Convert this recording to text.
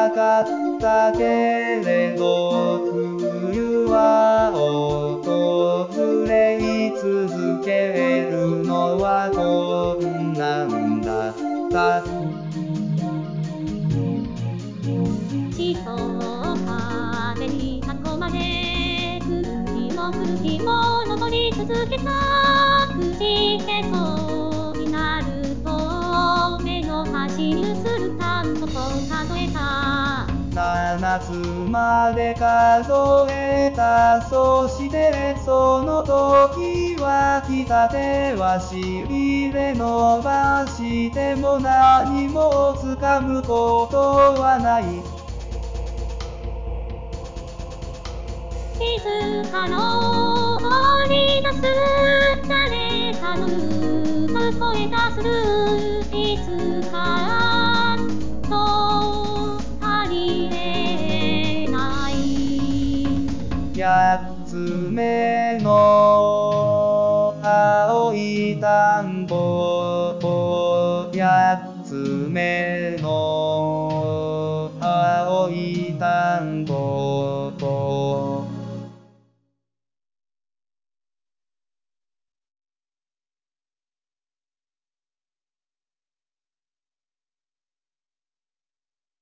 なかったけれど、冬は訪れ続けるのはこんなんだった。 地層風に囲まれ、来る日も来る日も登り続けた。くじけそうになると、目の端に映るタンポポを数えた。 7つまで数えた。そしてその時は来た。手はしびれ伸ばしても何も掴むことはない。 静かの織りなす誰かの歌う声がする。いつかと足りれない。 8つ目の青い田んぼ